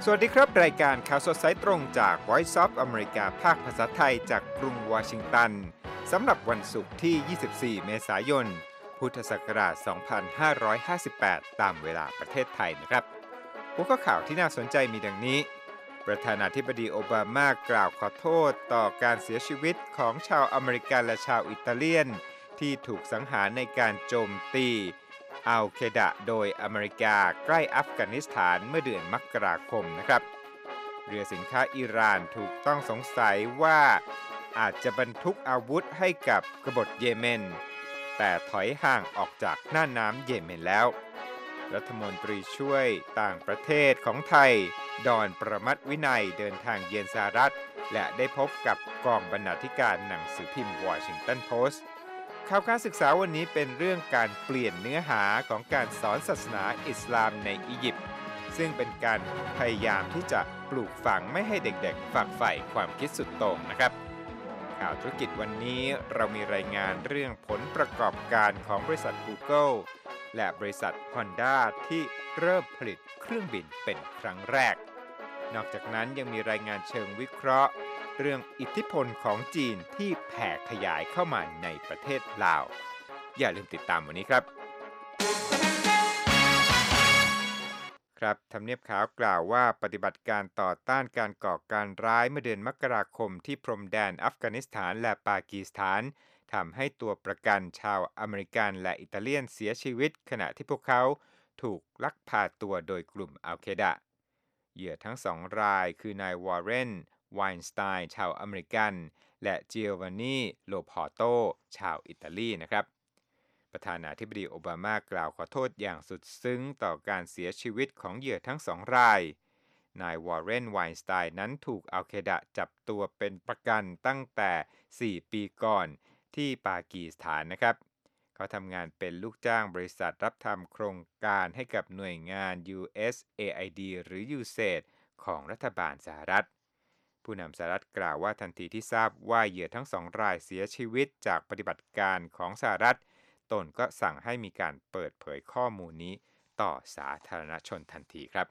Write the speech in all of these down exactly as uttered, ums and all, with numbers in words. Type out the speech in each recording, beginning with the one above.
สวัสดีครับรายการข่าวสดสายตรงจาก Voice of America ภาคภาษาไทยจากกรุงวอชิงตันสำหรับวันศุกร์ที่ ยี่สิบสี่ เมษายน พุทธศักราช สองพันห้าร้อยห้าสิบแปด ตามเวลาประเทศไทยนะครับหัวข้อข่าวที่น่าสนใจมีดังนี้ประธานาธิบดีโอบามากล่าวขอโทษต่อการเสียชีวิตของชาวอเมริกันและชาวอิตาเลียนที่ถูกสังหารในการโจมตีอัลเคดะโดยอเมริกาใกล้อัฟกานิสถานเมื่อเดือนมกราคมนะครับเรือสินค้าอิหร่านถูกต้องสงสัยว่าอาจจะบรรทุกอาวุธให้กับกบฏเยเมนแต่ถอยห่างออกจากน่านน้ำเยเมนแล้วรัฐมนตรีช่วยต่างประเทศของไทยดอนประมัติวินัยเดินทางเยือนสหรัฐและได้พบกับกองบรรณาธิการหนังสือพิมพ์วอชิงตันโพสต์ข่าวการศึกษาวันนี้เป็นเรื่องการเปลี่ยนเนื้อหาของการสอนศาสนาอิสลามในอียิปต์ซึ่งเป็นการพยายามที่จะปลูกฝังไม่ให้เด็กๆฝักใฝ่ความคิดสุดโต่งนะครับข่าวธุรกิจวันนี้เรามีรายงานเรื่องผลประกอบการของบริษัท Google และบริษัท Honda ที่เริ่มผลิตเครื่องบินเป็นครั้งแรกนอกจากนั้นยังมีรายงานเชิงวิเคราะห์เรื่องอิทธิพลของจีนที่แผ่ขยายเข้ามาในประเทศลาวอย่าลืมติดตามวันนี้ครับครับทำเนียบขาวกล่าวว่าปฏิบัติการต่อต้านการก่อการร้ายเมื่อเดือนมกราคมที่พรมแดนอัฟกานิสถานและปากีสถานทำให้ตัวประกันชาวอเมริกันและอิตาเลียนเสียชีวิตขณะที่พวกเขาถูกลักพาตัวโดยกลุ่มอัลเคดะเหยื่อทั้งสองรายคือนายวอร์เรนไวน์สไตน์ชาวอเมริกันและจิโอวานนีโลพอโตชาวอิตาลีนะครับประธานาธิบดีโอบามากล่าวขอโทษอย่างสุดซึ้งต่อการเสียชีวิตของเหยื่อทั้งสองรายนายวอร์เรนไวน์สไตน์นั้นถูกอัลเคดะจับตัวเป็นประกันตั้งแต่สี่ปีก่อนที่ปากีสถานนะครับเขาทำงานเป็นลูกจ้างบริษัทรับทำโครงการให้กับหน่วยงาน ยู เอส เอ ไอ ดี หรือ ยู เซด ของรัฐบาลสหรัฐผู้นำสหรัฐกล่าวว่าทันทีที่ทราบว่าเหยื่อทั้งสองรายเสียชีวิตจากปฏิบัติการของสหรัฐตนก็สั่งให้มีการเปิดเผยข้อมูลนี้ต่อสาธารณชนทันทีครับ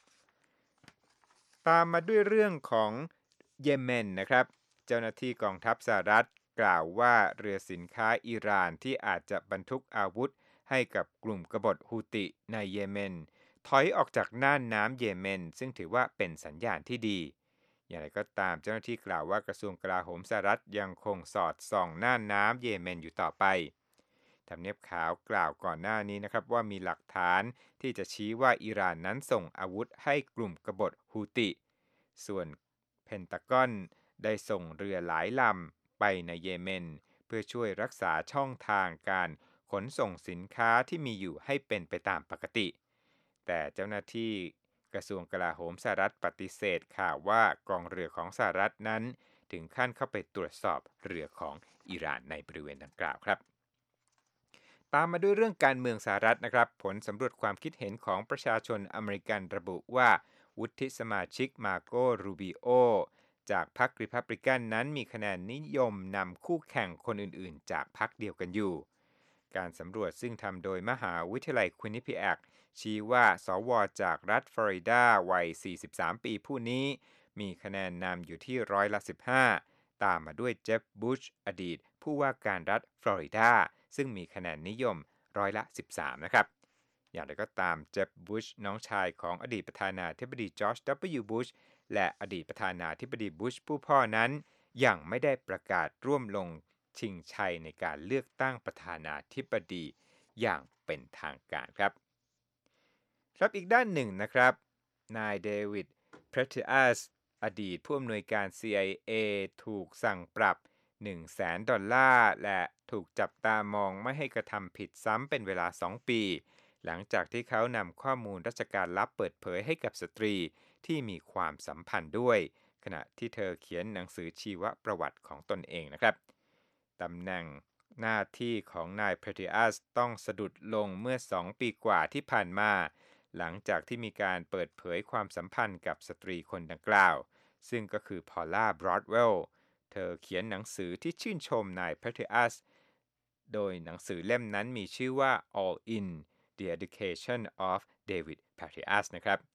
ตามมาด้วยเรื่องของเยเมนนะครับเจ้าหน้าที่กองทัพสหรัฐกล่าวว่าเรือสินค้าอิหร่านที่อาจจะบรรทุกอาวุธให้กับกลุ่มกบฏฮูติในเยเมนถอยออกจากน่านน้ำเยเมนซึ่งถือว่าเป็นสัญญาณที่ดีอย่างไรก็ตามเจ้าหน้าที่กล่าวว่ากระทรวงกลาโหมสหรัฐยังคงสอดส่องน่านน้ำเยเมนอยู่ต่อไปทำเนียบขาวกล่าวก่อนหน้านี้นะครับว่ามีหลักฐานที่จะชี้ว่าอิหร่านนั้นส่งอาวุธให้กลุ่มกบฏฮูติส่วนเพนตากอนได้ส่งเรือหลายลำไปในเยเมนเพื่อช่วยรักษาช่องทางการขนส่งสินค้าที่มีอยู่ให้เป็นไปตามปกติแต่เจ้าหน้าที่กระทรวงกลาโหมสหรัฐปฏิเสธข่าวว่ากองเรือของสหรัฐนั้นถึงขั้นเข้าไปตรวจสอบเรือของอิหร่านในบริเวณดังกล่าวครับตามมาด้วยเรื่องการเมืองสหรัฐนะครับผลสำรวจความคิดเห็นของประชาชนอเมริกันระบุว่าวุฒิสมาชิกมาโกรูบิโอจากพรรครีพับลิกันนั้นมีคะแนนนิยมนำคู่แข่งคนอื่นๆจากพรรคเดียวกันอยู่การสำรวจซึ่งทำโดยมหาวิทยาลัยควินนิพิแอกชี้ว่าสวจากรัฐฟลอริดาวัยสี่สิบสามปีผู้นี้มีคะแนนนำอยู่ที่ร้อยละสิบห้าตามมาด้วยเจฟบุชอดีตผู้ว่าการรัฐฟลอริดาซึ่งมีคะแนนนิยมร้อยละสิบสามนะครับอย่างไรก็ตามเจฟบุชน้องชายของอดีตประธานาธิบดีจอร์จ ดับเบิลยู บุชและอดีตประธานาธิบดีบุชผู้พ่อนั้นยังไม่ได้ประกาศร่วมลงชิงชัยในการเลือกตั้งประธานาธิบดีอย่างเป็นทางการครับครับอีกด้านหนึ่งนะครับนายเดวิดเพรติอัสอดีตผู้อำนวยการ ซี ไอ เอ ถูกสั่งปรับ หนึ่งแสน ดอลลาร์และถูกจับตามองไม่ให้กระทำผิดซ้ำเป็นเวลาสองปีหลังจากที่เขานำข้อมูลราชการลับเปิดเผยให้กับสตรีที่มีความสัมพันธ์ด้วยขณะที่เธอเขียนหนังสือชีวประวัติของตนเองนะครับตำแหน่งหน้าที่ของนายเพรติอัสต้องสะดุดลงเมื่อสองปีกว่าที่ผ่านมาหลังจากที่มีการเปิดเผยความสัมพันธ์กับสตรีคนดังกล่าวซึ่งก็คือพอลล่า บรอดเวลล์เธอเขียนหนังสือที่ชื่นชมนายเพรติอัสโดยหนังสือเล่มนั้นมีชื่อว่า All In The Education of David Petraeus นะครับ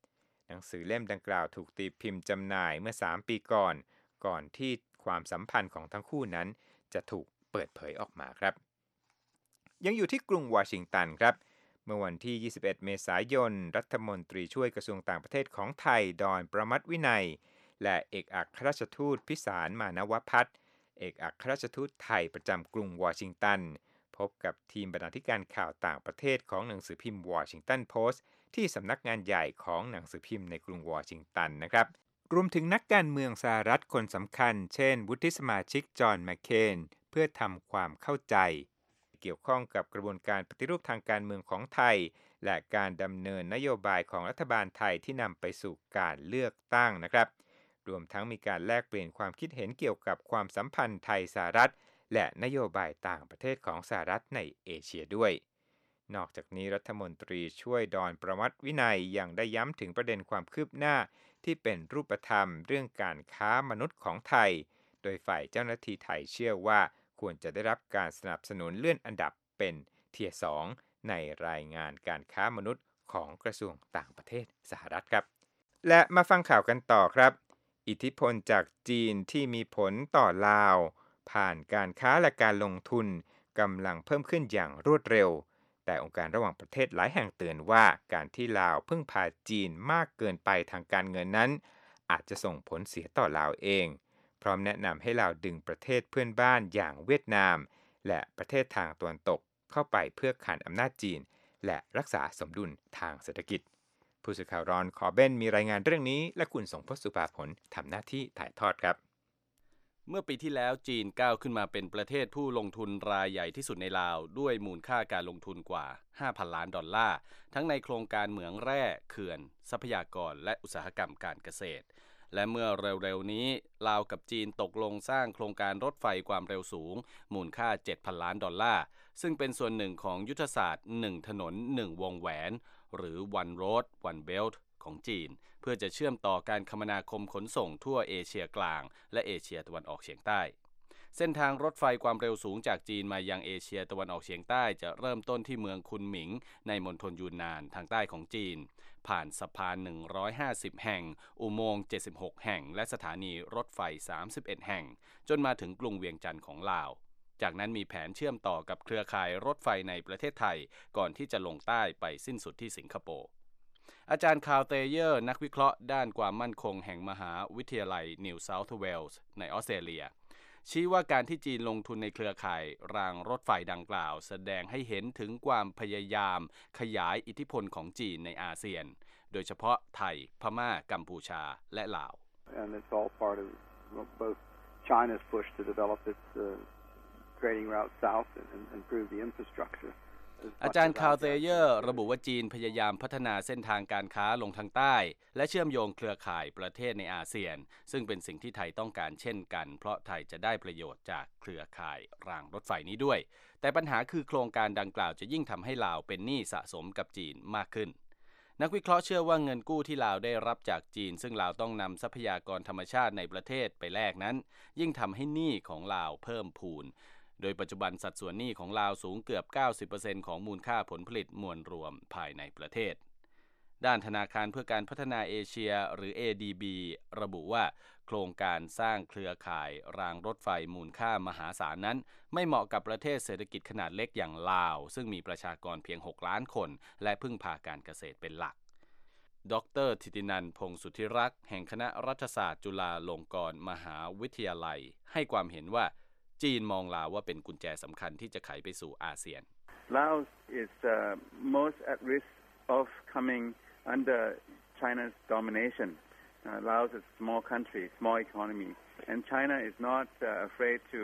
หนังสือเล่มดังกล่าวถูกตีพิมพ์จำหน่ายเมื่อสามปีก่อนก่อนที่ความสัมพันธ์ของทั้งคู่นั้นจะถูกเปิดเผยออกมาครับยังอยู่ที่กรุงวอชิงตันครับเมื่อวันที่ยี่สิบเอ็ดเมษายนรัฐมนตรีช่วยกระทรวงต่างประเทศของไทยดอนประมัติวินัยและเอกอัครราชทูตพิสารมานวพัฒน์เอกอัครราชทูตไทยประจำกรุงวอชิงตันพบกับทีมบรรณาธิการข่าวต่างประเทศของหนังสือพิมพ์วอชิงตันโพสต์ที่สำนักงานใหญ่ของหนังสือพิมพ์ในกรุงวอชิงตันนะครับรวมถึงนักการเมืองสหรัฐคนสำคัญเช่นวุฒิสมาชิกจอห์นแมคเคนเพื่อทำความเข้าใจเกี่ยวข้องกับกระบวนการปฏิรูปทางการเมืองของไทยและการดำเนินนโยบายของรัฐบาลไทยที่นำไปสู่การเลือกตั้งนะครับรวมทั้งมีการแลกเปลี่ยนความคิดเห็นเกี่ยวกับความสัมพันธ์ไทยสหรัฐและนโยบายต่างประเทศของสหรัฐในเอเชียด้วยนอกจากนี้รัฐมนตรีช่วยดอนประมัติวินัยยังได้ย้ำถึงประเด็นความคืบหน้าที่เป็นรูปธรรมเรื่องการค้ามนุษย์ของไทยโดยฝ่ายเจ้าหน้าที่ไทยเชื่อว่าควรจะได้รับการสนับสนุนเลื่อนอันดับเป็นเทียร์สองในรายงานการค้ามนุษย์ของกระทรวงต่างประเทศสหรัฐครับและมาฟังข่าวกันต่อครับอิทธิพลจากจีนที่มีผลต่อลาวผ่านการค้าและการลงทุนกำลังเพิ่มขึ้นอย่างรวดเร็วแต่องค์การระหว่างประเทศหลายแห่งเตือนว่าการที่ลาวพึ่งพาจีนมากเกินไปทางการเงินนั้นอาจจะส่งผลเสียต่อลาวเองพร้อมแนะนำให้ลาวดึงประเทศเพื่อนบ้านอย่างเวียดนามและประเทศทางตะวันตกเข้าไปเพื่อขันอำนาจจีนและรักษาสมดุลทางเศรษฐกิจผู้สื่อข่าวรอนคอเบนมีรายงานเรื่องนี้และคุณสงพจน์สุภาผลทำหน้าที่ถ่ายทอดครับเมื่อปีที่แล้วจีนก้าวขึ้นมาเป็นประเทศผู้ลงทุนรายใหญ่ที่สุดในลาวด้วยมูลค่าการลงทุนกว่า ห้าพัน ล้านดอลลาร์ทั้งในโครงการเหมืองแร่เขื่อนทรัพยากรและอุตสาหกรรมการเกษตรและเมื่อเร็วๆนี้ลาวกับจีนตกลงสร้างโครงการรถไฟความเร็วสูงมูลค่า เจ็ดพัน ล้านดอลลาร์ซึ่งเป็นส่วนหนึ่งของยุทธศาสตร์หนึ่งถนนหนึ่งวงแหวนหรือ One Road One Belt ของจีนเพื่อจะเชื่อมต่อการคมนาคมขนส่งทั่วเอเชียกลางและเอเชียตะวันออกเฉียงใต้เส้นทางรถไฟความเร็วสูงจากจีนมายังเอเชียตะวันออกเฉียงใต้จะเริ่มต้นที่เมืองคุนหมิงในมณฑลยูนนานทางใต้ของจีนผ่านสะพานหนึ่งร้อยห้าสิบแห่งอุโมงค์เจ็ดสิบหกแห่งและสถานีรถไฟสามสิบเอ็ดแห่งจนมาถึงกรุงเวียงจันทร์ของลาวจากนั้นมีแผนเชื่อมต่อกับเครือข่ายรถไฟในประเทศไทยก่อนที่จะลงใต้ไปสิ้นสุดที่สิงคโปร์อาจารย์คาร์ลเตเยอร์นักวิเคราะห์ด้านความมั่นคงแห่งมหาวิทยาลัยนิวเซาท์เวลส์ในออสเตรเลียชี้ว่าการที่จีนลงทุนในเครือข่ายรางรถไฟดังกล่าวแสดงให้เห็นถึงความพยายามขยายอิทธิพลของจีนในอาเซียนโดยเฉพาะไทยพม่ากัมพูชาและลาว And it's all part of both China's push to develop its uh, trading route south and, and improve the infrastructure อาจารย์คาร์ลเตเยอร์ระบุว่าจีนพยายามพัฒนาเส้นทางการค้าลงทางใต้และเชื่อมโยงเครือข่ายประเทศในอาเซียนซึ่งเป็นสิ่งที่ไทยต้องการเช่นกันเพราะไทยจะได้ประโยชน์จากเครือข่ายรางรถไฟนี้ด้วยแต่ปัญหาคือโครงการดังกล่าวจะยิ่งทำให้ลาวเป็นหนี้สะสมกับจีนมากขึ้นนักวิเคราะห์เชื่อว่าเงินกู้ที่ลาวได้รับจากจีนซึ่งลาวต้องนำทรัพยากรธรรมชาติในประเทศไปแลกนั้นยิ่งทำให้หนี้ของลาวเพิ่มพูนโดยปัจจุบันสัดส่วนหนี้ของลาวสูงเกือบ เก้าสิบเปอร์เซ็นต์ ของมูลค่าผลผลิตมวลรวมภายในประเทศด้านธนาคารเพื่อการพัฒนาเอเชียหรือ เอ ดี บี ระบุว่าโครงการสร้างเครือข่ายรางรถไฟมูลค่ามหาศาลนั้นไม่เหมาะกับประเทศเศรษฐกิจขนาดเล็กอย่างลาวซึ่งมีประชากรเพียงหกล้านคนและพึ่งพาการเกษตรเป็นหลักดร.ธิตินันท์พงษ์สุทธิรักษ์แห่งคณะรัฐศาสตร์จุฬาลงกรณ์มหาวิทยาลัยให้ความเห็นว่าจีนมองลาวว่าเป็นกุญแจสำคัญที่จะไขไปสู่อาเซียน Laos is uh, most at risk of coming under China's domination. Uh, Laos is a small country, small economy, and China is not uh, afraid to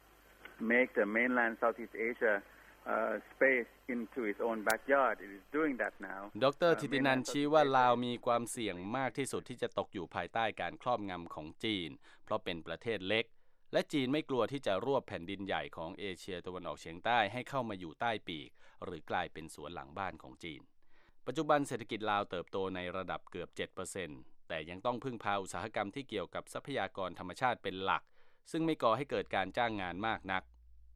make the mainland Southeast Asia uh, space into its own backyard. It is doing that now. ดร.ธิตินันท์ชี้ว่าลาวมีความเสี่ยงมากที่สุดที่จะตกอยู่ภายใต้การครอบงำของจีนเพราะเป็นประเทศเล็กและจีนไม่กลัวที่จะรวบแผ่นดินใหญ่ของเอเชียตะวันออกเฉียงใต้ให้เข้ามาอยู่ใต้ปีกหรือกลายเป็นสวนหลังบ้านของจีนปัจจุบันเศรษฐกิจลาวเติบโตในระดับเกือบ เจ็ดเปอร์เซ็นต์ แต่ยังต้องพึ่งพาอุตสาหกรรมที่เกี่ยวกับทรัพยากรธรรมชาติเป็นหลักซึ่งไม่ก่อให้เกิดการจ้างงานมากนัก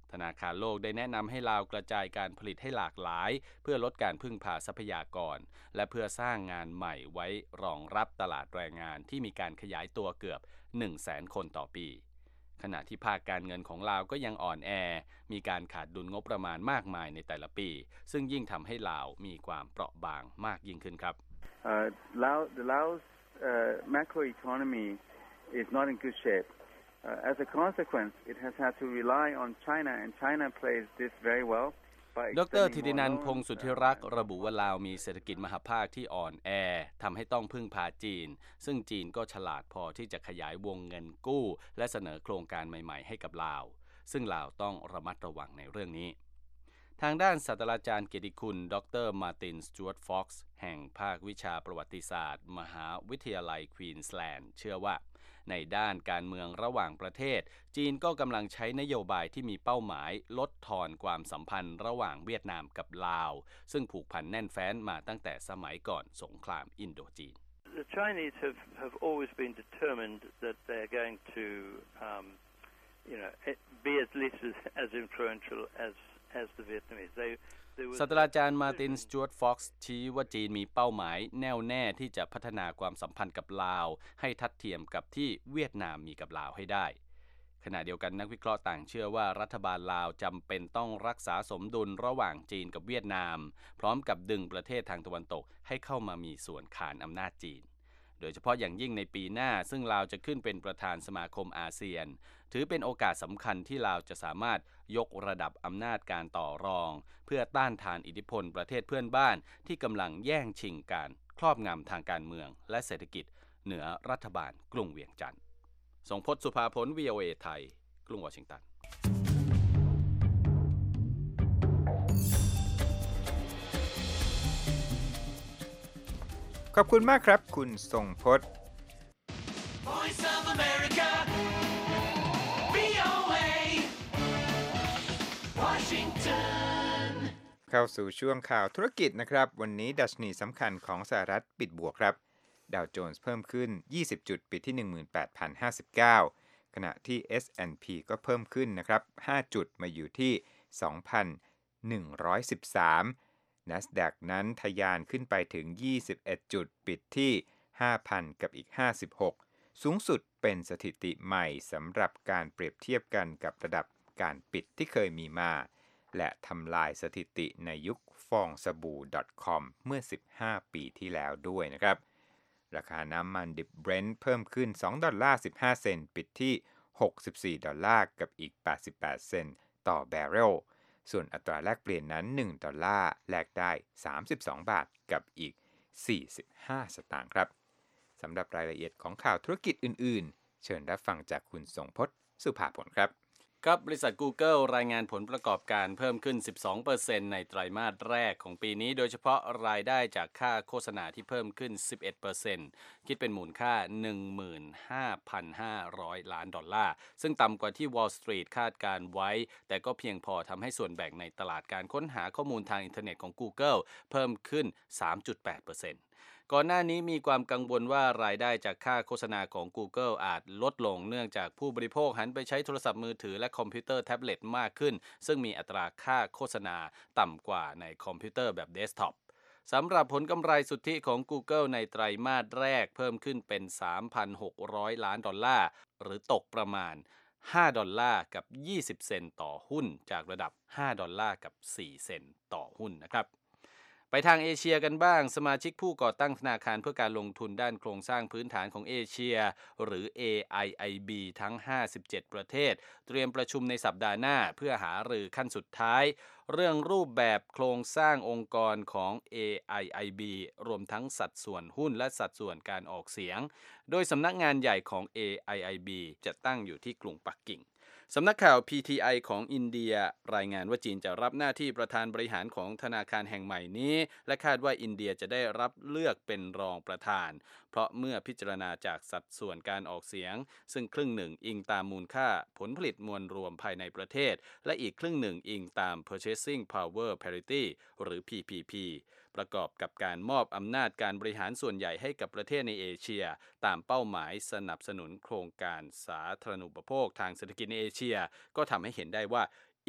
ธนาคารโลกได้แนะนำให้ลาวกระจายการผลิตให้หลากหลายเพื่อลดการพึ่งพาทรัพยากรและเพื่อสร้างงานใหม่ไว้รองรับตลาดแรงงานที่มีการขยายตัวเกือบ หนึ่งแสน คนต่อปีขณะที่ภาคการเงินของลาวก็ยังอ่อนแอมีการขาดดุลงบประมาณมากมายในแต่ละปีซึ่งยิ่งทำให้ลาวมีความเปราะบางมากยิ่งขึ้นครับ uh, Laos, the Laos uh, macroeconomy is not in good shape. Uh, as a consequence, it has had to rely on China, and China plays this very well. ดร.ธิตินันท์ พงษ์สุทธิรักษ์ระบุว่าลาวมีเศรษฐกิจมหภาคที่อ่อนแอทำให้ต้องพึ่งพาจีนซึ่งจีนก็ฉลาดพอที่จะขยายวงเงินกู้และเสนอโครงการใหม่ๆให้กับลาวซึ่งลาวต้องระมัดระวังในเรื่องนี้ทางด้านศาสตราจารย์เกียรติคุณดร.มาร์ติน สจ๊วต ฟ็อกซ์ แห่งภาควิชาประวัติศาสตร์มหาวิทยาลัยควีนสแลนด์เชื่อว่าในด้านการเมืองระหว่างประเทศจีนก็กำลังใช้นโยบายที่มีเป้าหมายลดทอนความสัมพันธ์ระหว่างเวียดนามกับลาวซึ่งผูกพันแน่นแฟ้นมาตั้งแต่สมัยก่อนสงครามอินโดจีน The Chinese have, have always been determined that they're going to um, you know be at least as, as influential as as the Vietnamese. They ศาสตราจารย์มาร์ติน สจ๊วต ฟ็อกซ์ชี้ว่าจีนมีเป้าหมายแน่วแน่ที่จะพัฒนาความสัมพันธ์กับลาวให้ทัดเทียมกับที่เวียดนามมีกับลาวให้ได้ขณะเดียวกันนักวิเคราะห์ต่างเชื่อว่ารัฐบาลลาวจำเป็นต้องรักษาสมดุลระหว่างจีนกับเวียดนามพร้อมกับดึงประเทศทางตะวันตกให้เข้ามามีส่วนขานอำนาจจีนโดยเฉพาะอย่างยิ่งในปีหน้าซึ่งลาวจะขึ้นเป็นประธานสมาคมอาเซียนถือเป็นโอกาสสำคัญที่ลาวจะสามารถยกระดับอำนาจการต่อรองเพื่อต้านทานอิทธิพลประเทศเพื่อนบ้านที่กำลังแย่งชิงการครอบงำทางการเมืองและเศรษฐกิจเหนือรัฐบาลกรุงเวียงจันทร์ทรงพจน์ สุภาผล วี โอ เอ ไทยกรุงวอชิงตันขอบคุณมากครับคุณทรงพจน์ Voice of America วี โอ เอ Washington เข้าสู่ช่วงข่าวธุรกิจนะครับวันนี้ดัชนีสำคัญของสหรัฐปิดบวกครับดาวโจนส์เพิ่มขึ้นยี่สิบจุดปิดที่ หนึ่งหมื่นแปดพันห้าสิบเก้า ขณะที่ เอส แอนด์ พี ก็เพิ่มขึ้นนะครับห้าจุดมาอยู่ที่ สองพันหนึ่งร้อยสิบสาม NASDAQ นั้นทะยานขึ้นไปถึงยี่สิบเอ็ดจุดปิดที่ ห้าพัน กับอีกห้าสิบหกสูงสุดเป็นสถิติใหม่สำหรับการเปรียบเทียบกันกับระดับการปิดที่เคยมีมาและทำลายสถิติในยุคฟองสบู่ .com เมื่อสิบห้าปีที่แล้วด้วยนะครับราคาน้ำมันดิบ Brent เพิ่มขึ้นสองดอลลาร์สิบห้าเซนต์ปิดที่หกสิบสี่ดอลลาร์กับอีกแปดสิบแปดเซนต์ต่อแบเรลส่วนอัตราแลกเปลี่ยนนั้นหนึ่งดอลลาร์แลกได้สามสิบสองบาทกับอีกสี่สิบห้าสตางค์ครับสำหรับรายละเอียดของข่าวธุรกิจอื่นๆเชิญรับฟังจากคุณทรงพจน์ สุภาผลครับครับบริษัท Google รายงานผลประกอบการเพิ่มขึ้น สิบสองเปอร์เซ็นต์ ในไตรมาสแรกของปีนี้โดยเฉพาะรายได้จากค่าโฆษณาที่เพิ่มขึ้น สิบเอ็ดเปอร์เซ็นต์ คิดเป็นมูลค่า หนึ่งหมื่นห้าพันห้าร้อย ล้านดอลลาร์ซึ่งต่ำกว่าที่ Wall Street คาดการไว้แต่ก็เพียงพอทำให้ส่วนแบ่งในตลาดการค้นหาข้อมูลทางอินเทอร์เน็ตของ Google เพิ่มขึ้น สามจุดแปดเปอร์เซ็นต์ก่อนหน้านี้มีความกังวลว่ารายได้จากค่าโฆษณาของ Google อาจลดลงเนื่องจากผู้บริโภคหันไปใช้โทรศัพท์มือถือและคอมพิวเตอร์แท็บเล็ตมากขึ้นซึ่งมีอัตราค่าโฆษณาต่ำกว่าในคอมพิวเตอร์แบบเดสก์ท็อปสำหรับผลกำไรสุทธิของ Google ในไตรมาสแรกเพิ่มขึ้นเป็น สามพันหกร้อย ล้านดอลลาร์หรือตกประมาณห้าดอลลาร์กับยี่สิบเซนต์ต่อหุ้นจากระดับห้าดอลลาร์กับสี่เซนต์ต่อหุ้นนะครับไปทางเอเชียกันบ้างสมาชิกผู้ก่อตั้งธนาคารเพื่อการลงทุนด้านโครงสร้างพื้นฐานของเอเชียหรือ เอ ไอ ไอ บี ทั้งห้าสิบเจ็ดประเทศเตรียมประชุมในสัปดาห์หน้าเพื่อหารือขั้นสุดท้ายเรื่องรูปแบบโครงสร้างองค์กรของ เอ ไอ ไอ บี รวมทั้งสัดส่วนหุ้นและสัดส่วนการออกเสียงโดยสำนักงานใหญ่ของ เอ ไอ ไอ บี จะตั้งอยู่ที่กรุงปักกิ่งสำนักข่าว พี ที ไอ ของอินเดียรายงานว่าจีนจะรับหน้าที่ประธานบริหารของธนาคารแห่งใหม่นี้และคาดว่าอินเดียจะได้รับเลือกเป็นรองประธานเพราะเมื่อพิจารณาจากสัดส่วนการออกเสียงซึ่งครึ่งหนึ่งอิงตามมูลค่าผลผลิตมวลรวมภายในประเทศและอีกครึ่งหนึ่งอิงตาม Purchasing Power Parity หรือ พี พี พี ประกอบกับการมอบอำนาจการบริหารส่วนใหญ่ให้กับประเทศในเอเชียตามเป้าหมายสนับสนุนโครงการสาธารณูปโภคทางเศรษฐกิจในเอเชียก็ทำให้เห็นได้ว่า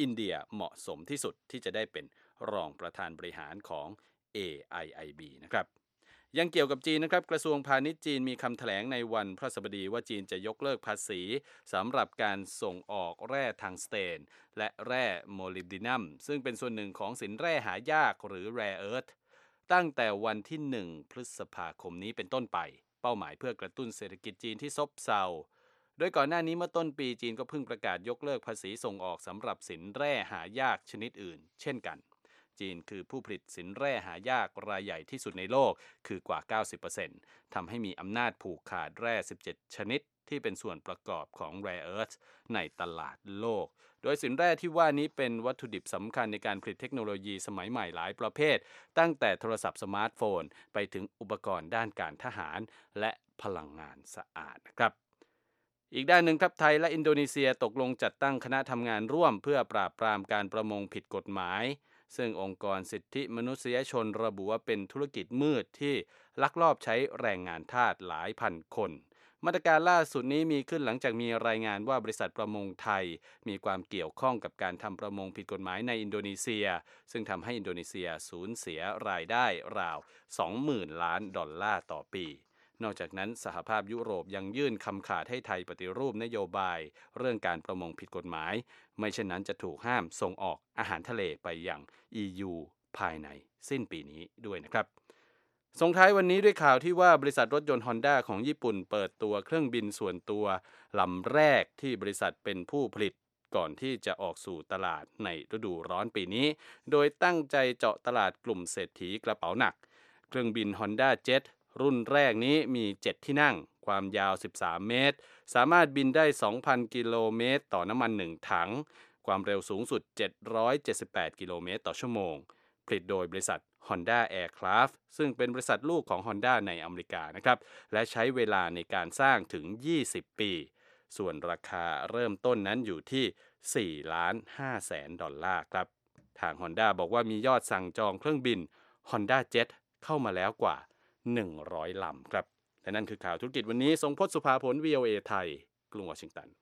อินเดียเหมาะสมที่สุดที่จะได้เป็นรองประธานบริหารของ เอ ไอ ไอ บี นะครับยังเกี่ยวกับจีนนะครับกระทรวงพาณิชย์จีนมีคำแถลงในวันพฤหัสบดีว่าจีนจะยกเลิกภาษีสำหรับการส่งออกแร่ทังสเตนและแร่โมลิบดินัมซึ่งเป็นส่วนหนึ่งของสินแร่หายากหรือ Rare Earth ตั้งแต่วันที่หนึ่งพฤษภาคมนี้เป็นต้นไปเป้าหมายเพื่อกระตุ้นเศรษฐกิจจีนที่ซบเซาโดยก่อนหน้านี้เมื่อต้นปีจีนก็เพิ่งประกาศยกเลิกภาษีส่งออกสำหรับสินแร่หายากชนิดอื่นเช่นกันจีนคือผู้ผลิตสินแร่หายากรายใหญ่ที่สุดในโลกคือกว่า เก้าสิบเปอร์เซ็นต์ ทำให้มีอำนาจผูกขาดแร่สิบเจ็ดชนิดที่เป็นส่วนประกอบของ Rare Earth ในตลาดโลกโดยสินแร่ที่ว่านี้เป็นวัตถุดิบสำคัญในการผลิตเทคโนโลยีสมัยใหม่หลายประเภทตั้งแต่โทรศัพท์สมาร์ทโฟนไปถึงอุปกรณ์ด้านการทหารและพลังงานสะอาดนะครับอีกด้านหนึ่งครับไทยและอินโดนีเซียตกลงจัดตั้งคณะทำงานร่วมเพื่อปราบปรามการประมงผิดกฎหมายซึ่งองค์กรสิทธิมนุษยชนระบุว่าเป็นธุรกิจมืดที่ลักลอบใช้แรงงานทาสหลายพันคนมาตรการล่าสุดนี้มีขึ้นหลังจากมีรายงานว่าบริษัทประมงไทยมีความเกี่ยวข้องกับการทำประมงผิดกฎหมายในอินโดนีเซียซึ่งทำให้อินโดนีเซียสูญเสียรายได้ราว สองหมื่น ล้านดอลลาร์ต่อปีนอกจากนั้นสหภาพยุโรปยังยื่นคำขาดให้ไทยปฏิรูปนโยบายเรื่องการประมงผิดกฎหมายไม่เช่นนั้นจะถูกห้ามส่งออกอาหารทะเลไปยัง อี ยู ภายในสิ้นปีนี้ด้วยนะครับส่งท้ายวันนี้ด้วยข่าวที่ว่าบริษัทรถยนต์ Honda ของญี่ปุ่นเปิดตัวเครื่องบินส่วนตัวลำแรกที่บริษัทเป็นผู้ผลิตก่อนที่จะออกสู่ตลาดในฤดูร้อนปีนี้โดยตั้งใจเจาะตลาดกลุ่มเศรษฐีกระเป๋าหนักเครื่องบิน Honda Jet รุ่นแรกนี้มีเจ็ดที่นั่งความยาวสิบสามเมตรสามารถบินได้ สองพัน กิโลเมตรต่อน้ำมันหนึ่งถังความเร็วสูงสุดเจ็ดร้อยเจ็ดสิบแปดกิโลเมตรต่อชั่วโมงผลิตโดยบริษัท Honda Aircraft ซึ่งเป็นบริษัทลูกของ Honda ในอเมริกานะครับและใช้เวลาในการสร้างถึงยี่สิบปีส่วนราคาเริ่มต้นนั้นอยู่ที่สี่ล้านห้าแสนดอลลาร์ครับทาง Honda บอกว่ามียอดสั่งจองเครื่องบิน Honda Jet เข้ามาแล้วกว่าหนึ่งร้อยลำครับและนั่นคือข่าวธุรกิจวันนี้ทรงพจน์สุภาผล วี โอ เอ ไทยกรุงวอชิงตัน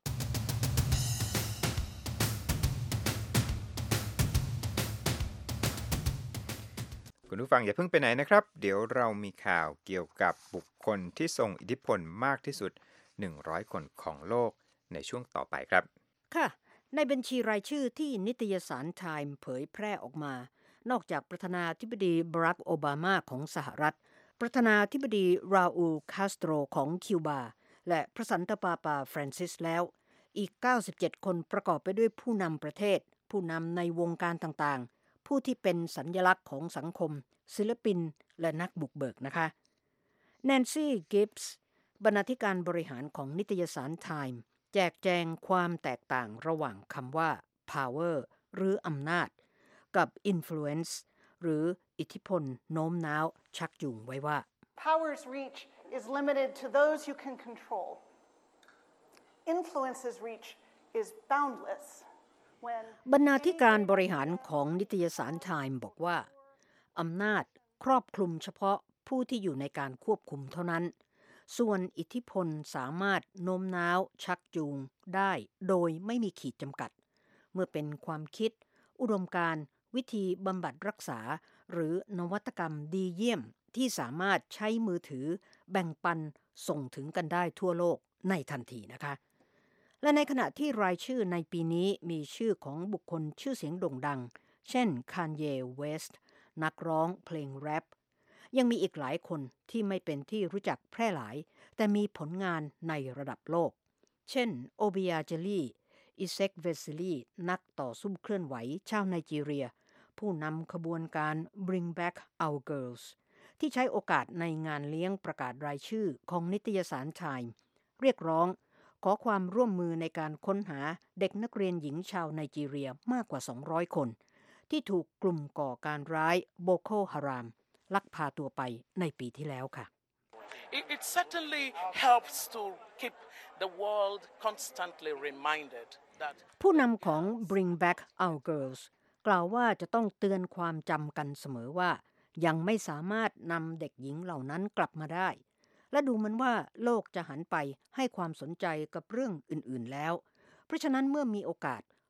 คุณผู้ฟังอย่าเพิ่งไปไหนนะครับเดี๋ยวเรามีข่าวเกี่ยวกับบุคคลที่ทรงอิทธิพลมากที่สุดหนึ่งร้อยคนของโลกในช่วงต่อไปครับค่ะในบัญชีรายชื่อที่นิตยสารไทม์เผยแพร่ออกมานอกจากประธานาธิบดีบารักโอบามาของสหรัฐประธานาธิบดีราอูลคาสโตรของคิวบาและพระสันตะปาปาฟรานซิสแล้วอีกเก้าสิบเจ็ดคนประกอบไปด้วยผู้นำประเทศผู้นำในวงการต่างๆผู้ที่เป็นสัญลักษณ์ของสังคมศิลปินและนักบุกเบิกนะคะแนนซี่กิฟส์บรรณาธิการบริหารของนิตยสารไทม์แจกแจงความแตกต่างระหว่างคำว่า power หรืออำนาจกับ influence หรืออิทธิพลโน้มน้าวชักจูงไว้ว่า Power's reach is limited to those you can control. Influence's reach is boundless. When บรรณาธิการบริหารของนิตยสารไทม์บอกว่าอำนาจครอบคลุมเฉพาะผู้ที่อยู่ในการควบคุมเท่านั้นส่วนอิทธิพลสามารถโน้มน้าวชักจูงได้โดยไม่มีขีดจำกัดเมื่อเป็นความคิดอุดมการณ์วิธีบำบัดรักษาหรือนวัตกรรมดีเยี่ยมที่สามารถใช้มือถือแบ่งปันส่งถึงกันได้ทั่วโลกในทันทีนะคะและในขณะที่รายชื่อในปีนี้มีชื่อของบุคคลชื่อเสียงโด่งดังเช่นคานเย เวสต์นักร้องเพลงแรปยังมีอีกหลายคนที่ไม่เป็นที่รู้จักแพร่หลายแต่มีผลงานในระดับโลกเช่นโอบิอาเจลีอิเซกเวซิลีนักต่อสู้เคลื่อนไหวชาวไนจีเรียผู้นำขบวนการ Bring Back Our Girls ที่ใช้โอกาสในงานเลี้ยงประกาศรายชื่อของนิตยสารไทม์เรียกร้องขอความร่วมมือในการค้นหาเด็กนักเรียนหญิงชาวไนจีเรียมากกว่าสองร้อยคนที่ถูกกลุ่มก่อการร้ายโบโคฮารามลักพาตัวไปในปีที่แล้วค่ะ It, it certainly helps to keep the world constantly reminded that ผู้นำของ Bring Back Our Girls กล่าวว่าจะต้องเตือนความจำกันเสมอว่ายังไม่สามารถนำเด็กหญิงเหล่านั้นกลับมาได้และดูเหมือนว่าโลกจะหันไปให้ความสนใจกับเรื่องอื่นๆแล้วเพราะฉะนั้นเมื่อมีโอกาส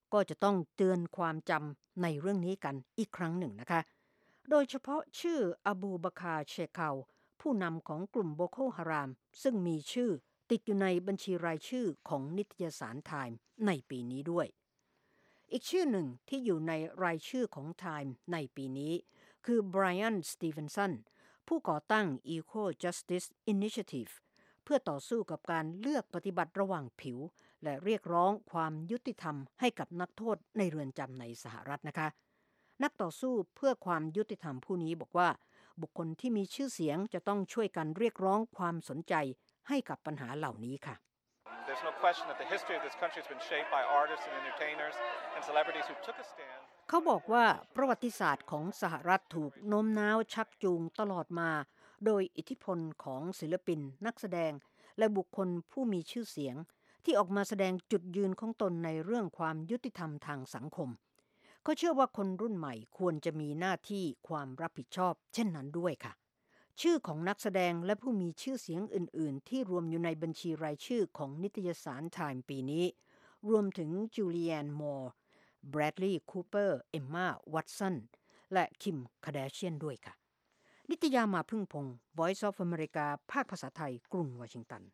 ก็จะต้องเตือนความจำในเรื่องนี้กันอีกครั้งหนึ่งนะคะโดยเฉพาะชื่ออบูบคาร์เชคาผู้นำของกลุ่มโบโคฮารามซึ่งมีชื่อติดอยู่ในบัญชีรายชื่อของนิตยสารไทม์ในปีนี้ด้วยอีกชื่อหนึ่งที่อยู่ในรายชื่อของไทม์ในปีนี้คือไบรอัน สตีเฟนสันผู้ก่อตั้ง Equal Justice Initiative เพื่อต่อสู้กับการเลือกปฏิบัติระหว่างผิวและเรียกร้องความยุติธรรมให้กับนักโทษในเรือนจำในสหรัฐนะคะนักต่อสู้เพื่อความยุติธรรมผู้นี้บอกว่าบุคคลที่มีชื่อเสียงจะต้องช่วยกันเรียกร้องความสนใจให้กับปัญหาเหล่านี้ค่ะ There's no question that the history of this country has been shaped by artists and entertainers and celebrities who took a stand. เขาบอกว่าประวัติศาสตร์ของสหรัฐถูกโน้มน้าวชักจูงตลอดมาโดยอิทธิพลของศิลปินนักแสดงและบุคคลผู้มีชื่อเสียงที่ออกมาแสดงจุดยืนของตนในเรื่องความยุติธรรมทางสังคมเขาเชื่อว่าคนรุ่นใหม่ควรจะมีหน้าที่ความรับผิดชอบเช่นนั้นด้วยค่ะชื่อของนักแสดงและผู้มีชื่อเสียงอื่นๆที่รวมอยู่ในบัญชีรายชื่อของนิตยสารไทม์ปีนี้รวมถึงจูเลียนมอร์แบรดลีย์คูเปอร์เอมม่าวัตสันและคิมคาร์ดาเชียนด้วยค่ะนิตยามาพึ่งพงศ์ Voice of America ภาคภาษาไทยกรุงวอชิงตัน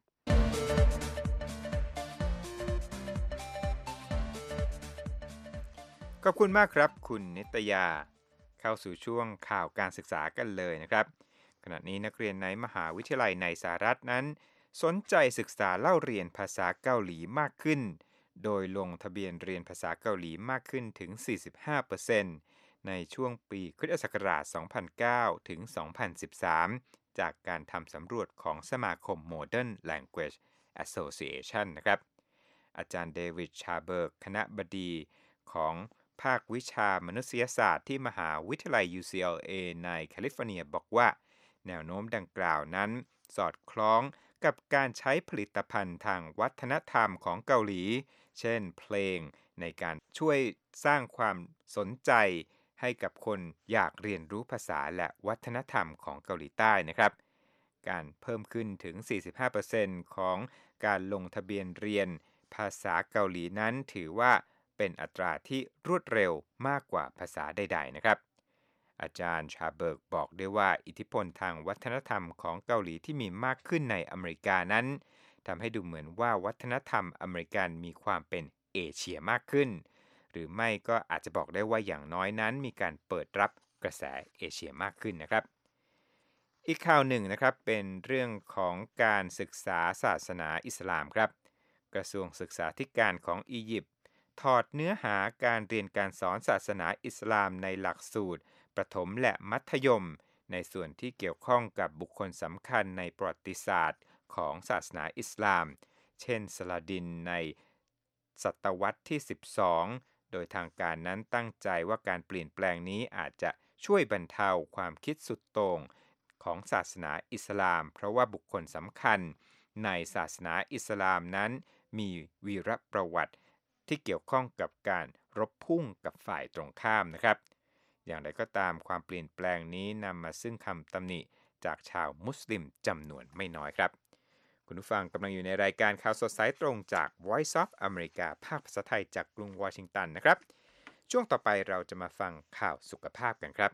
ขอบคุณมากครับคุณนิตยาเข้าสู่ช่วงข่าวการศึกษากันเลยนะครับขณะนี้นักเรียนในมหาวิทยาลัยในสหรัฐนั้นสนใจศึกษาเล่าเรียนภาษาเกาหลีมากขึ้นโดยลงทะเบียนเรียนภาษาเกาหลีมากขึ้นถึง สี่สิบห้าเปอร์เซ็นต์ ในช่วงปีคริสตศักราช สองพันเก้า ถึง สองพันสิบสาม จากการทำสำรวจของสมาคม Modern Language Association นะครับอาจารย์เดวิดชาเบิร์กคณบดีของภาควิชามนุษยศาสตร์ที่มหาวิทยาลัย ยู ซี แอล เอ ในแคลิฟอร์เนียบอกว่าแนวโน้มดังกล่าวนั้นสอดคล้องกับการใช้ผลิตภัณฑ์ทางวัฒนธรรมของเกาหลีเช่นเพลงในการช่วยสร้างความสนใจให้กับคนอยากเรียนรู้ภาษาและวัฒนธรรมของเกาหลีใต้นะครับการเพิ่มขึ้นถึง สี่สิบห้าเปอร์เซ็นต์ ของการลงทะเบียนเรียนภาษาเกาหลีนั้นถือว่าเป็นอัตราที่รวดเร็วมากกว่าภาษาใดๆนะครับอาจารย์ชาเบิร์กบอกด้วยว่าอิทธิพลทางวัฒนธรรมของเกาหลีที่มีมากขึ้นในอเมริกานั้นทำให้ดูเหมือนว่าวัฒนธรรมอเมริกันมีความเป็นเอเชียมากขึ้นหรือไม่ก็อาจจะบอกได้ว่าอย่างน้อยนั้นมีการเปิดรับกระแสเอเชียมากขึ้นนะครับอีกข่าวหนึ่งนะครับเป็นเรื่องของการศึกษาศาสนาอิสลามครับกระทรวงศึกษาธิการของอียิปต์ถอดเนื้อหาการเรียนการสอนศาสนาอิสลามในหลักสูตรประถมและมัธยมในส่วนที่เกี่ยวข้องกับบุคคลสำคัญในประวัติศาสตร์ของศาสนาอิสลามเช่นซลาดินในศตวรรษที่สิบสองโดยทางการนั้นตั้งใจว่าการเปลี่ยนแปลงนี้อาจจะช่วยบรรเทาความคิดสุดโต่งของศาสนาอิสลามเพราะว่าบุคคลสำคัญในศาสนาอิสลามนั้นมีวีรประวัติที่เกี่ยวข้องกับการรบพุ่งกับฝ่ายตรงข้ามนะครับอย่างไรก็ตามความเปลี่ยนแปลงนี้นำมาซึ่งคำตำหนิจากชาวมุสลิมจำนวนไม่น้อยครับคุณผู้ฟังกำลังอยู่ในรายการข่าวสดสายตรงจาก Voice of America ภาคภาษาไทยจากกรุงวอชิงตันนะครับช่วงต่อไปเราจะมาฟังข่าวสุขภาพกันครับ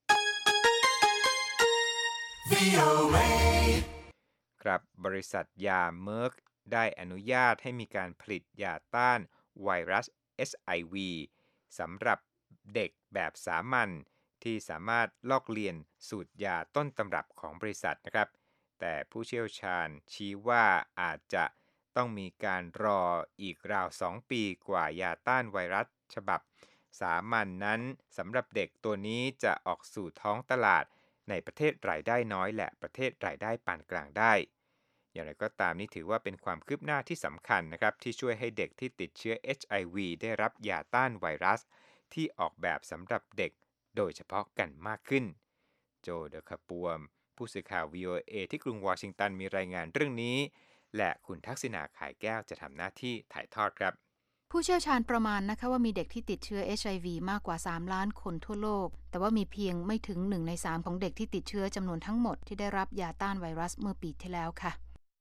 ครับบริษัทยาเมอร์กได้อนุญาตให้มีการผลิตยาต้านไวรัส เอช ไอ วี สำหรับเด็กแบบสามัญที่สามารถลอกเลียนสูตรยาต้นตำรับของบริษัทนะครับแต่ผู้เชี่ยวชาญชี้ว่าอาจจะต้องมีการรออีกราวสองปีกว่ายาต้านไวรัสฉบับสามัญ น, นั้นสำหรับเด็กตัวนี้จะออกสู่ท้องตลาดในประเทศรายได้น้อยและประเทศรายได้ปานกลางได้อย่างไรก็ตามนี่ถือว่าเป็นความคืบหน้าที่สำคัญนะครับที่ช่วยให้เด็กที่ติดเชื้อ เอช ไอ วี ได้รับยาต้านไวรัสที่ออกแบบสำหรับเด็กโดยเฉพาะกันมากขึ้นโจเดคาปัวมผู้สื่อข่าว วี โอ เอ ที่กรุงวอชิงตันมีรายงานเรื่องนี้และคุณทักษิณาขายแก้วจะทำหน้าที่ถ่ายทอดครับผู้เชี่ยวชาญประมาณนะคะว่ามีเด็กที่ติดเชื้อ เอช ไอ วี มากกว่าสามล้านคนทั่วโลกแต่ว่ามีเพียงไม่ถึงหนึ่งในสามของเด็กที่ติดเชื้อจำนวนทั้งหมดที่ได้รับยาต้านไวรัสเมื่อปีที่แล้วค่ะ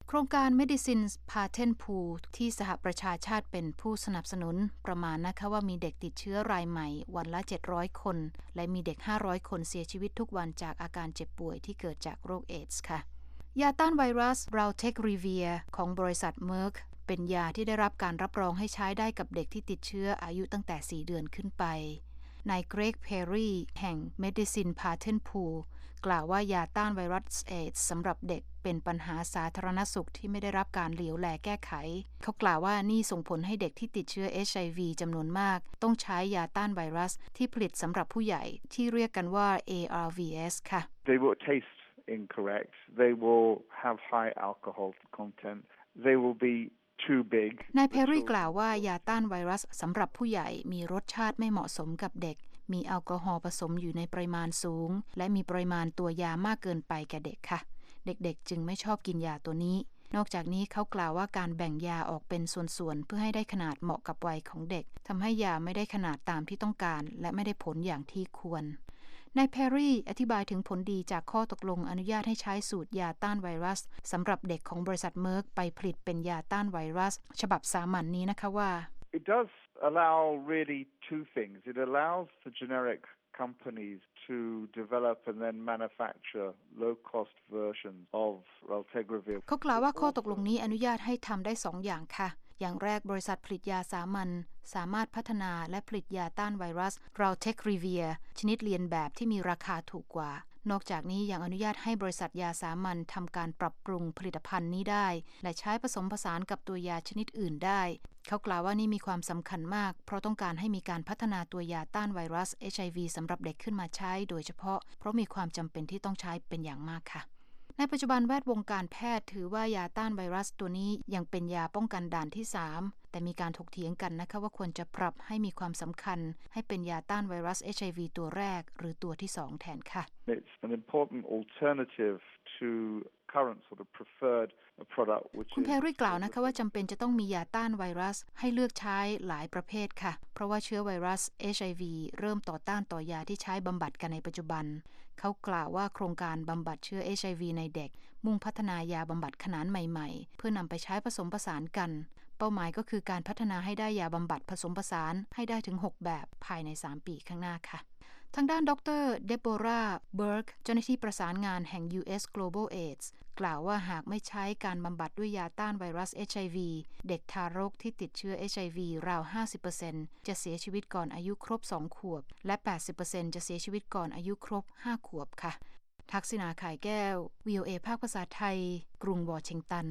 โครงการ Medicines Patent Pool ที่สหประชาชาติเป็นผู้สนับสนุนประมาณนะคะว่ามีเด็กติดเชื้อรายใหม่วันละเจ็ดร้อยคนและมีเด็กห้าร้อยคนเสียชีวิตทุกวันจากอาการเจ็บป่วยที่เกิดจากโรคเอดส์ค่ะยาต้านไวรัส Raltegravir ของบริษัท Merck เป็นยาที่ได้รับการรับรองให้ใช้ได้กับเด็กที่ติดเชื้ออายุตั้งแต่สี่เดือนขึ้นไปนายเกรกเพร์รีแห่ง Medicine Patent Pool กล่าวว่ายาต้านไวรัสเอดส์สำหรับเด็กเป็นปัญหาสาธารณสุขที่ไม่ได้รับการเหลียวแลแก้ไขเขากล่าวว่านี่ส่งผลให้เด็กที่ติดเชื้อ เอช ไอ วี จำนวนมากต้องใช้ยาต้านไวรัสที่ผลิตสำหรับผู้ใหญ่ที่เรียกกันว่า เอ อาร์ วี เอส ค่ะ They will taste incorrect. They will have high alcohol content. They will be too big. นายเพร์รีกล่าวว่ายาต้านไวรัสสำหรับผู้ใหญ่มีรสชาติไม่เหมาะสมกับเด็กมีแอลกอฮอล์ผสมอยู่ในปริมาณสูงและมีปริมาณตัวยามากเกินไปแก่เด็กค่ะเด็กๆจึงไม่ชอบกินยาตัวนี้นอกจากนี้เขากล่าวว่าการแบ่งยาออกเป็นส่วนๆเพื่อให้ได้ขนาดเหมาะกับวัยของเด็กทำให้ยาไม่ได้ขนาดตามที่ต้องการและไม่ได้ผลอย่างที่ควรนายเพร์รีอธิบายถึงผลดีจากข้อตกลงอนุญาตให้ใช้สูตรยาต้านไวรัสสำหรับเด็กของบริษัทเมอร์กไปผลิตเป็นยาต้านไวรัสฉบับสามัญ น, นี้นะคะว่า It does allow really two things. It allows the generic companies to develop and then manufacture low-cost versions of Raltegravir. เขากล่าวว่าข้อตกลงนี้อนุญาตให้ทำได้สองอย่างค่ะอย่างแรกบริษัทผลิตยาสามัญสามารถพัฒนาและผลิตยาต้านไวรัส Raltegravir ชนิดเลียนแบบที่มีราคาถูกกว่านอกจากนี้ยังอนุญาตให้บริษัทยาสามัญทำการปรับปรุงผลิตภัณฑ์นี้ได้และใช้ผสมผสานกับตัวยาชนิดอื่นได้เขากล่าวว่านี่มีความสำคัญมากเพราะต้องการให้มีการพัฒนาตัวยาต้านไวรัส เอช ไอ วี สำหรับเด็กขึ้นมาใช้โดยเฉพาะเพราะมีความจำเป็นที่ต้องใช้เป็นอย่างมากค่ะในปัจจุบันแวดวงการแพทย์ถือว่ายาต้านไวรัสตัวนี้ยังเป็นยาป้องกันด่านที่สามแต่มีการถกเถียงกันนะคะว่าควรจะปรับให้มีความสำคัญให้เป็นยาต้านไวรัส เอช ไอ วี ตัวแรกหรือตัวที่สองแทนค่ะ It's an important alternative to current sort of preferred product which คุณเพร์รีกล่าวนะคะว่าจำเป็นจะต้องมียาต้านไวรัสให้เลือกใช้หลายประเภทค่ะเพราะว่าเชื้อไวรัส เอช ไอ วี เริ่มต่อต้านต่อยาที่ใช้บำบัดกันในปัจจุบันเขากล่าวว่าโครงการบำบัดเชื้อ เอช ไอ วี ในเด็กมุ่งพัฒนายาบำบัดขนาดใหม่ๆเพื่อนำไปใช้ผสมผสานกันเป้าหมายก็คือการพัฒนาให้ได้ยาบำบัดผสมผสานให้ได้ถึงหกแบบภายในสามปีข้างหน้าค่ะทางด้านดรเดโบราเบิร์กเจ้าหน้าที่ประสานงานแห่ง ยู เอส Global AIDS กล่าวว่าหากไม่ใช้การบำบัดด้วยยาต้านไวรัส เอช ไอ วี เด็กทารกที่ติดเชื้อ เอช ไอ วี ราว ห้าสิบเปอร์เซ็นต์ จะเสียชีวิตก่อนอายุครบสองขวบและ แปดสิบเปอร์เซ็นต์ จะเสียชีวิตก่อนอายุครบห้าขวบค่ะทักษิณา ข่ายแก้ว วี โอ เอ ภาคภาษาไทยกรุงวอชิงตัน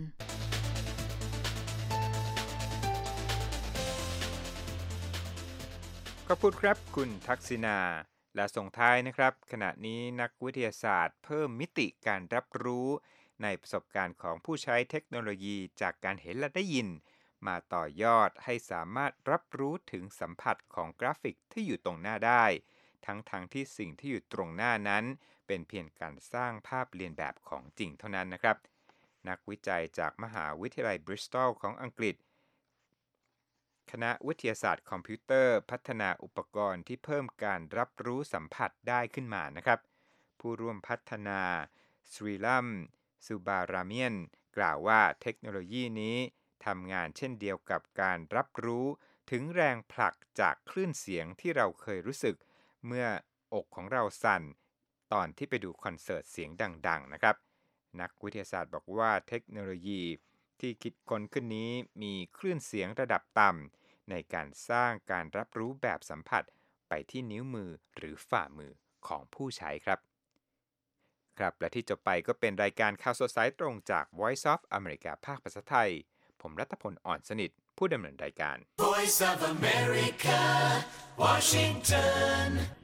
ขอบคุณครับคุณทักษิณาและส่งท้ายนะครับขณะนี้นักวิทยาศาสตร์เพิ่มมิติการรับรู้ในประสบการณ์ของผู้ใช้เทคโนโลยีจากการเห็นและได้ยินมาต่อยอดให้สามารถรับรู้ถึงสัมผัสของกราฟิกที่อยู่ตรงหน้าได้ทั้งทางที่สิ่งที่อยู่ตรงหน้านั้นเป็นเพียงการสร้างภาพเลียนแบบของจริงเท่านั้นนะครับนักวิจัยจากมหาวิทยาลัยบริสตอลของอังกฤษคณะวิทยาศาสตร์คอมพิวเตอร์พัฒนาอุปกรณ์ที่เพิ่มการรับรู้สัมผัสได้ขึ้นมานะครับผู้ร่วมพัฒนาสรีลัมซูบาราเมียนกล่าวว่าเทคโนโลยีนี้ทำงานเช่นเดียวกับการรับรู้ถึงแรงผลักจากคลื่นเสียงที่เราเคยรู้สึกเมื่ออกของเราสั่นตอนที่ไปดูคอนเสิร์ตเสียงดังๆนะครับนักวิทยาศาสตร์บอกว่าเทคโนโลยีที่คิดค้นขึ้นนี้มีคลื่นเสียงระดับต่ำในการสร้างการรับรู้แบบสัมผัสไปที่นิ้วมือหรือฝ่ามือของผู้ใช้ครับครับและที่จบไปก็เป็นรายการข่าวสดสายตรงจาก Voice of America ภาคภาษาไทยผมรัตพล อ่อนสนิทผู้ดำเนินรายการ Voice of America Washington